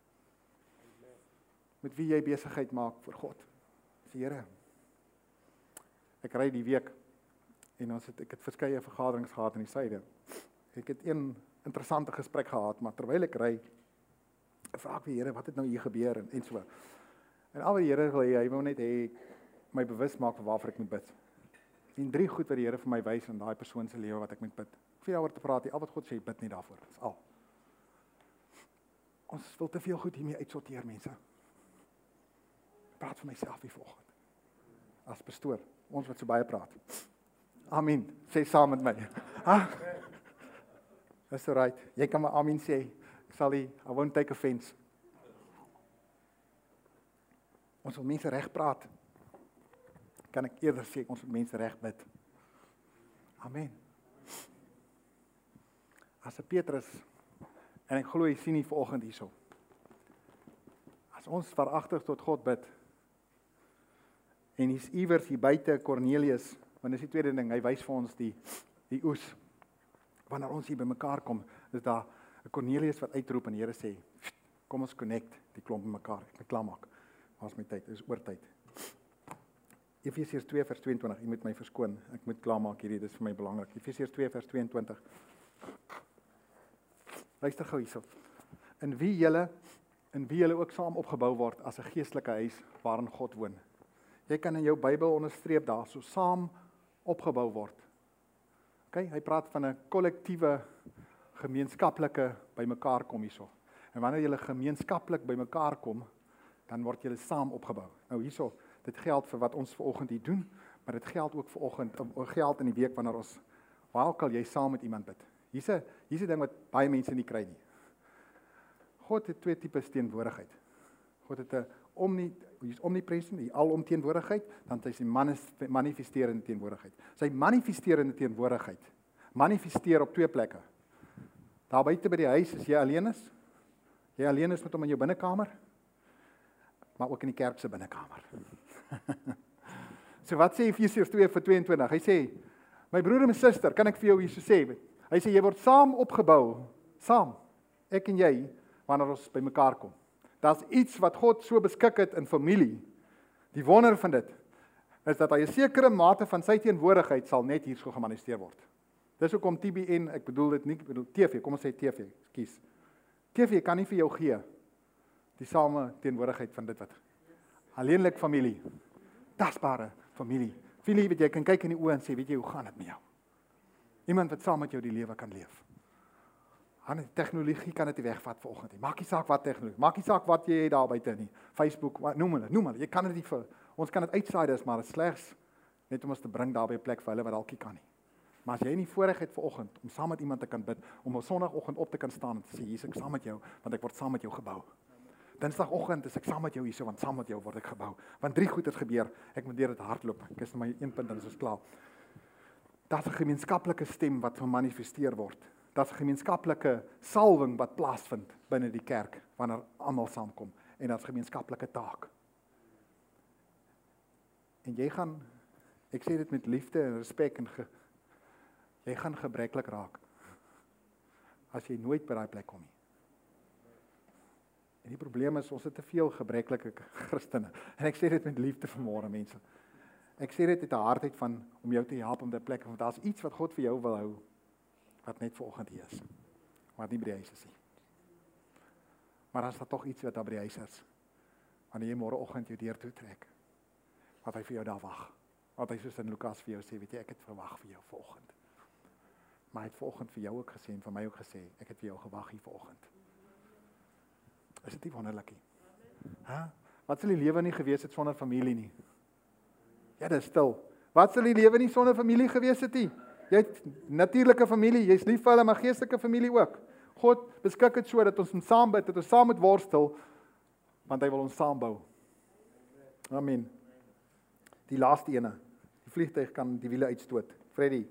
S2: Met wie jy besigheid maak vir God. Sê Here, ek ry die week en ons het ek het verskeie vergaderings gehad in die suide. Ek het een interessante gesprek gehad, maar terwyl ek ry, vra ek die Here, wat het nou hier gebeur en en so. En al wat die Here wil hê, hy wou net hê my bewus maak van waarvoor ek moet bid. En drie goed wat die Here vir my wys in daai persoon se lewe wat ek moet bid. Ek hoef nie daaroor te praat nie, al wat God sê, bid nie daarvoor. Dis al. Ons wil te veel goed hiermee uitsorteer, mense. Ek praat vir myself hier vanoggend. As pastoor, ons wat so baie praat. Amen. Sê saam met my. Ah. Dis right. Jy kan my amen sê. Ek sal nie, I won't take offense. Ons wil mense reg praat. Kan ek eerder sê, ons wil mense reg bid. Amen. As 'n Petrus, en ek glo jy sien nie vanoggend hierso. As ons veragtig tot God bid, en hier's iewers hier buite Cornelius, want dis die tweede ding, hy wys vir ons die, die oes. Wanneer ons hier by mekaar kom, is daar 'n Cornelius wat uitroep en die Here sê, kom ons connect die klomp by mekaar, ek moet klaarmaak. Waar's my tyd? Dis oor tyd. Efesiërs twee vers tweeëntwintig, jy moet my verskoon, ek moet klaarmaak hierdie, dis vir my belangrik. Efesiërs twee vers tweeëntwintig. Luister gou hierso. In wie julle, in wie julle ook saam opgebou word as 'n geestelike huis waarin God woon. Jy kan in jou Bybel onderstreep daar, so saam opgebou word. Okay, hy praat van 'n kollektiewe, gemeenskaplike bymekaar kom hierso. En wanneer julle gemeenskaplik bymekaar kom, dan word julle saam opgebou. Nou hierso, dit geld vir wat ons vanoggend hier doen, maar dit geld ook vanoggend, geld in die week wanneer ons, waar ook al jy saam met iemand bid. Hier's 'n hier's 'n ding wat baie mense nie kry nie. God het twee tipes teenwoordigheid. God het 'n omni, hy's omnipresent, die alomteenwoordigheid, dan het hy sy manifesterende teenwoordigheid. Sy manifesterende teenwoordigheid manifesteer op twee plekke. Daar buite by die huis is jy alleen is. Jy alleen is met hom in jou binnekamer, maar ook in die kerk se binnekamer. So wat sê Efesiërs twee vers tweeëntwintig? Hy sê, my broer en my suster, kan ek vir jou hier so sê? Hy sê jy word saam opgebou, saam, ek en jy, wanneer ons by mekaar kom. Daar's iets wat God so beskik het in familie. Die wonder van dit is dat hy 'n sekere mate van sy teenwoordigheid sal net hier so gemanifesteer word. Dis hoekom T B N, ek bedoel dit nie, ek bedoel T V, kom ons sê T V, ekskuus. T V kan nie vir jou gee die same teenwoordigheid van dit wat alleenlik familie, tasbare familie. Familie wat jy kan kyk in die oë en sê, weet jy, hoe gaan dit met jou? Iemand wat saam met jou die lewe kan leef. Han tegnologie kan dit nie wegvat vanoggend nie. Maak nie saak wat tegnologie, maak nie saak wat jy het daar buite nie. Facebook, noem hulle, noem hulle. Jy kan dit nie vir ons kan dit uitsiders, maar dit slegs net om ons te bring daar by 'n plek vir hulle wat dalk nie kan nie. Maar as jy nie voorreg het vanoggend om saam met iemand te kan bid, om op Sondagoggend op te kan staan en te sê, hier is ek saam met jou, want ek word saam met jou gebou. Dinsdagoggend is ek saam met jou hierso, want saam met jou word ek gebou. Want drie goed het gebeur. Ek moet deur dit hardloop. Ek is my een punt en dit is klaar. Daar's 'n gemeenskaplike stem wat gemanifesteer word. Daar's 'n gemeenskaplike salwing wat plaasvind binne die kerk wanneer almal saamkom en daar's gemeenskaplike taak. En jy gaan, ek sê dit met liefde en respek en ge, jy gaan gebreklik raak as jy nooit by daai plek kom nie. En die probleem is, ons het te veel gebreklike Christene. En ek sê dit met liefde vanmôre, mense. Ek sê dit uit 'n hartheid van, om jou te help om daai plek, want daar's iets wat God vir jou wil hou, wat net vanoggend hier is. Wat nie by die huis is nie. Maar as daar tog iets wat daar by die huis is, wanneer jy môreoggend jou deur toe trek, wat hy vir jou daar wag. Wat hy soos in Lukas vir jou sê, weet jy, ek het verwag vir jou vanoggend. Maar hy het vanoggend vir jou ook gesê, en vir my ook gesê, ek het vir jou gewag hier vanoggend. Is dit nie wonderlik nie? Huh? Wat sal die lewe nie gewees het sonder familie nie? Ja, dit is stil. Wat sal die lewe nie sonder familie gewees het nie? Jy het natuurlike familie, jy's lief vir hulle, maar geestelike familie ook. God beskik dit so dat ons in saam bid, dat ons saam moet worstel, want hy wil ons saambou. Amen. Die laaste ene. Die vliegtuig kan die wiele uitstoot. Freddy.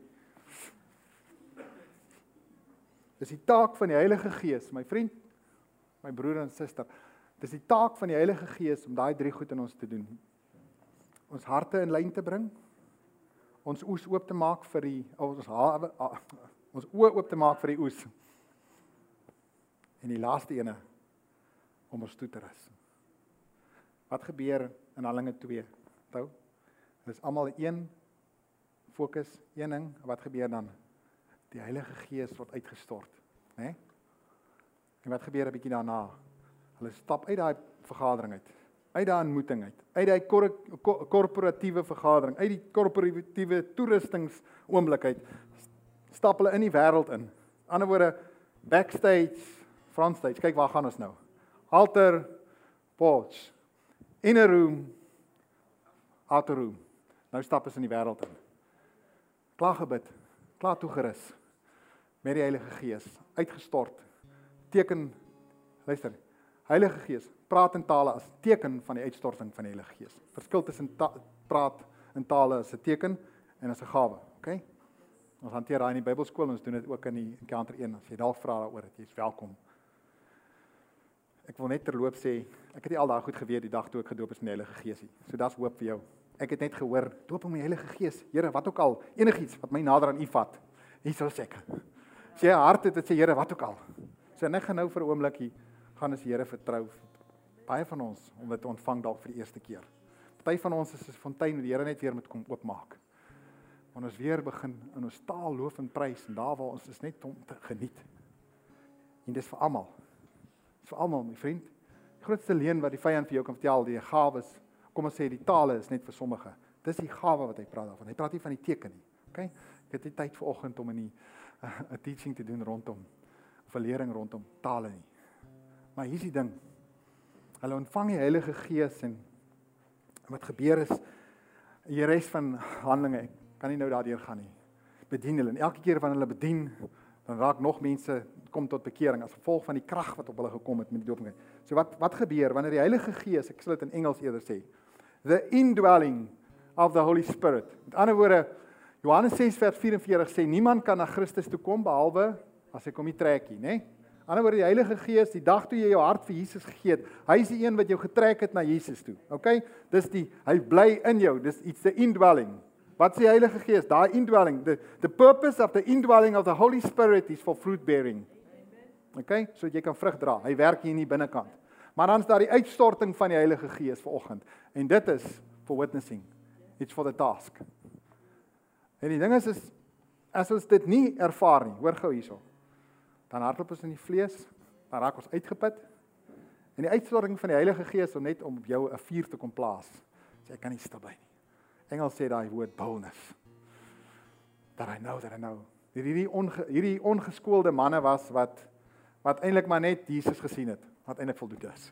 S2: Dis die taak van die Heilige Gees, my vriend, my broer en suster. Dis die taak van die Heilige Gees om daai drie goed in ons te doen. Ons harte in lyn te bring, ons oes oop te maak vir die ons hawe, ons oë oop te maak vir die oes. En die laaste ene om ons toe te rus. Wat gebeur in Handelinge twee? Onthou, dit is almal een fokus, een ding. Wat gebeur dan? Die Heilige Gees word uitgestort, né? Nee? En wat gebeur 'n bietjie daarna? Hulle stap uit daai vergadering uit. uit daai ontmoeting uit, uit die korporatiewe vergadering, uit die korporatiewe toerustingoomblik uit, stap hulle in die wêreld in. Ander woorde, backstage, frontstage, kyk waar gaan ons nou? Alter, porch, inner room, outer room. Nou stap ons in die wêreld in. Klaar gebid, klaar toegerus, met die Heilige Gees, uitgestort, teken, luister, Heilige Gees, praat in tale as teken van die uitstorting van die Heilige Gees. Verskil tussen ta praat in tale as 'n teken en as 'n gawe, okay? Ons hanteer daai in die Bybelskool, ons doen dit ook in die Encounter een, as jy dalk vra daaroor, jy's welkom. Ek wil net terloop sê, ek het nie al daai goed geweet die dag toe ek gedoop is in die Heilige Gees nie. So dis hoop vir jou. Ek het net gehoor, doop in die Heilige Gees. Here, wat ook al, enigiets wat my nader aan U vat. Hier sal ek. As jy 'n hart het, dit sê Here, wat ook al. So net gaan nou vir 'n oombliekie gaan ons die Here vertrou. Baie van ons om dit te ontvang dalk vir die eerste keer. Party van ons is 'n fontein wat die Here net weer moet kom oopmaak. Want ons weer begin in ons taal loof en prys en daar waar ons is net om te geniet. En dis vir almal. Dis vir almal, my vriend. Die grootste leuen wat die vyand vir jou kan vertel, die gawes, kom ons sê die tale is net vir sommige. Dis die gawe wat hy praat daarvan. Hy praat nie van die teken nie. Okay? Ek het nie tyd vanoggend om in die 'n uh, teaching te doen rondom of 'n lering rondom tale nie. Maar hier's die ding. Hulle ontvang die Heilige Gees en wat gebeur is die res van Handelinge, ek kan nie nou daardeur gaan nie. Bedien hulle en elke keer wanneer hulle bedien, dan raak nog mense kom tot bekering as gevolg van die krag wat op hulle gekom het met die dooping. So wat wat gebeur wanneer die Heilige Gees, ek sal dit in Engels eerder sê, the indwelling of the Holy Spirit. Met ander woorde, Johannes ses vers vyf en veertig sê niemand kan na Christus toe kom behalwe as hy kom nie trek nie, né? Ander woorde, die Heilige Gees, die dag toe jy jou hart vir Jesus gegee het, hy is die een wat jou getrek het na Jesus toe. Okay? Dis die hy bly in jou. Dis iets the indwelling. Wat sê die Heilige Gees? Daai indwelling, the the purpose of the indwelling of the Holy Spirit is for fruit bearing. Okay? So dat jy kan vrug dra. Hy werk hier in die binnekant. Maar dan is daar die uitstorting van die Heilige Gees vanoggend. En dit is for witnessing. It's for the task. En die ding is, is as ons dit nie ervaar nie, hoor gou hierso. Dan hardloop ons in die vlees, dan raak ons uitgeput. En die uitstorting van die Heilige Gees om net om op jou 'n vuur te kom plaas. So jy kan nie stil bly nie. Engels sê daai woord boldness. That I know, that I know. Hierdie onge, hierdie ongeskoolde manne was wat wat eintlik maar net Jesus gesien het, wat eintlik voldoende is.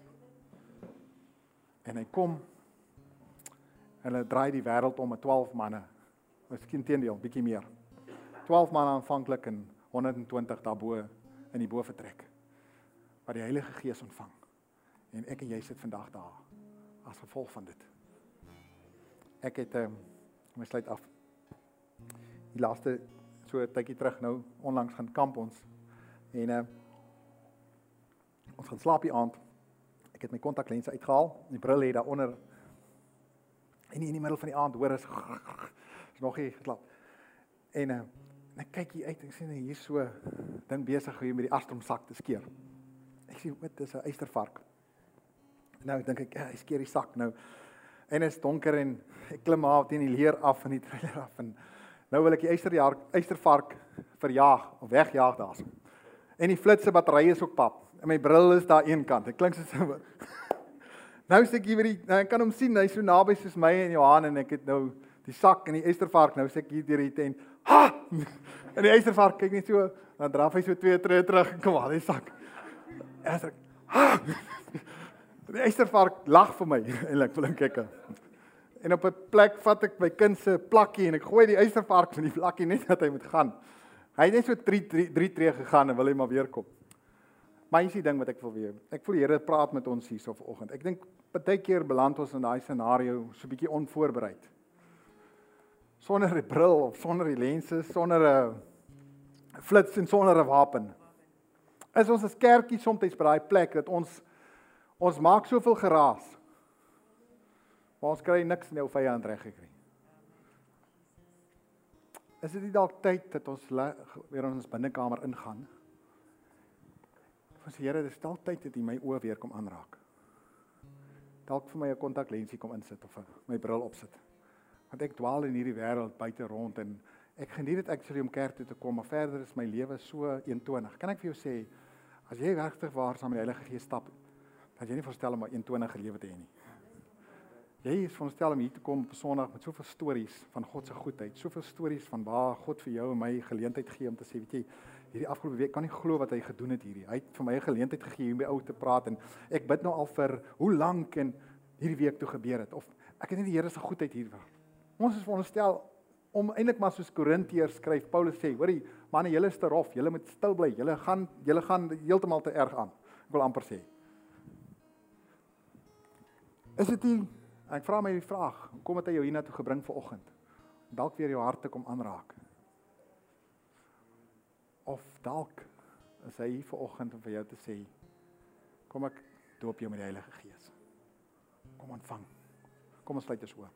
S2: En hy kom en hulle draai die wêreld om met twaalf manne. Miskien teendeel, bietjie meer. twaalf manne aanvanklik en honderd en twintig daarbo in die bovertrek. Wat die Heilige Gees ontvang. En ek en jy sit vandag daar as gevolg van dit. Ek het um, my sluit af. Die laaste so 'n tydjie terug nou onlangs gaan kamp ons en uh, ons gaan slaap die aand. Ek het my kontaklense uitgehaal, die bril lê daaronder. En in die middel van die aand hoor is is nog nie geslaap. En uh, ek kyk hier uit en ek sien hier so ding besig hier met die astromsak te skeer. Ek sien dit is 'n eystervark. Nou dink ek, ja, hy skeer die sak nou. En dit is donker en ek klim af teen die leer af en die trailer af en nou wil ek die eysterjaar eystervark verjaag of wegjaag daarso. En die flitse batterye is ook pap. En my bril is daar een kant. Dit klink so. Nou sê ek hier by die, nou ek kan hom sien, hy is so naby soos my en Johan en ek het nou die sak en die eystervark, nou sê ek hier deur die tent. Ha! En die eystervark kyk net so, dan draf hy so twee tree terug en kom al die sak. En ek, ha! Die eystervark lag vir my eintlik, wil ek kyk. En op 'n plek vat ek my kind se plakkie en ek gooi die eystervark van die plakkie net dat hy moet gaan. Hy het net so drie drie tree gegaan en wil hy maar weer kom. Maar hier is die ding wat ek wil weer. Ek voel die Here praat met ons hierso vanoggend. Ek dink baie keer beland ons in daai scenario so 'n bietjie onvoorbereid. Sonder 'n bril of sonder die lense, sonder 'n flits en sonder 'n wapen. Is ons as kerkie soms by daai plek dat ons ons maak soveel geraas. Maar ons kry niks in jou vyand reg gekry. Is dit nie dalk tyd dat ons weer in ons binnekamer ingaan? Ons sê, Here, dis dalk tyd dat U my oë weer kom aanraak. Dalk vir my 'n kontaklensie kom insit of my bril opsit. Want ek dwaal in hierdie wêreld buite rond en ek geniet dit actually om kerk toe te kom, maar verder is my lewe so eentonig. Kan ek vir jou sê, as jy regtig waar saam met die Heilige Gees stap, dat jy nie verstel om 'n eentonige lewe te hê nie. Jy is veronderstel om hier te kom op 'n Sondag met soveel stories van God se goedheid, soveel stories van waar God vir jou en my geleentheid gee om te sê, weet jy, hierdie afgelope week kan nie glo wat hy gedoen het hierdie. Hy het vir my 'n geleentheid gegee om by ou te praat en ek bid nou al vir hoe lank en hierdie week toe gebeur het of ek het nie die Here se goedheid hier. Ons is veronderstel om eintlik maar soos Korintiërs skryf, Paulus sê, hoorie, manne, julle is te rof, julle moet stil bly, julle gaan julle gaan heeltemal te erg aan. Ek wil amper sê. Is dit nie, ek vra my die vraag, kom het hy jou hiernatoe gebring vanoggend? Dalk weer jou hart te kom aanraak. Of dalk is hy hier vanoggend om vir jou te sê, kom ek doop jou met die Heilige Gees. Kom ontvang. Kom ons sluit ons oë.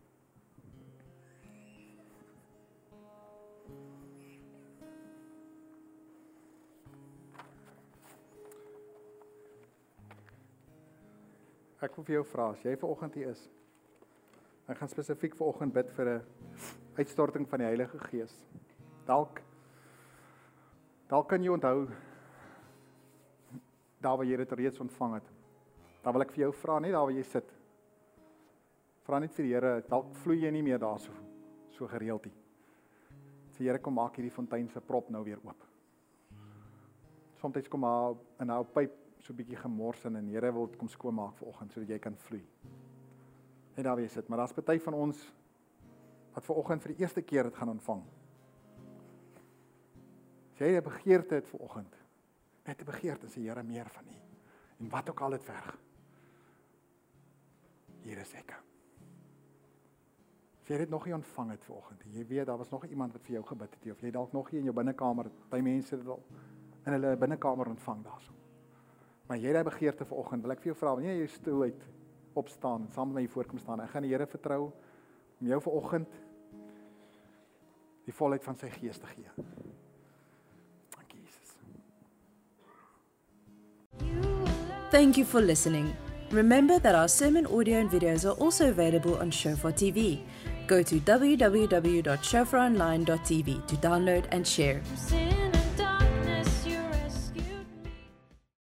S2: Ek wil vir jou vra, as jy vanoggend hier is, ek gaan spesifiek vanoggend bid vir 'n uitstorting van die Heilige Gees. Dalk dalk kan jy onthou daar waar jy dit reeds ontvang het. Dan wil ek vir jou vra, net daar waar jy sit. Vra net vir die Here, dalk vloei jy nie meer daar so so gereeld nie. Sê Here, kom maak hierdie fontein se prop nou weer oop. Soms kom maar in 'n pyp so 'n bietjie gemors en die Here wil kom skoonmaak vanoggend sodat jy kan vloei. Net daar waar jy sit, maar daar's party van ons wat vanoggend vir die eerste keer dit gaan ontvang. As jy 'n begeerte het vanoggend, net 'n begeerte sê Here meer van U. En wat ook al dit verg. Hier is ek. As jy dit nog nie ontvang het vanoggend, jy weet daar was nog iemand wat vir jou gebid het, of jy dalk nog hier in jou binnekamer, baie mense dit al in hulle binnekamer ontvang daarso. Maar jy het daai begeerte vanoggend, wil ek vir jou vra, wanneer jy jou stoel uit opstaan en saam met my voorkom staan, ek gaan die Here vertrou om jou vanoggend die volheid van sy Gees te gee. Dankie Jesus.
S1: Thank you for listening. Remember that our sermon audio and videos are also available on Shofar T V. Go to w w w dot shofar online dot t v to download and share.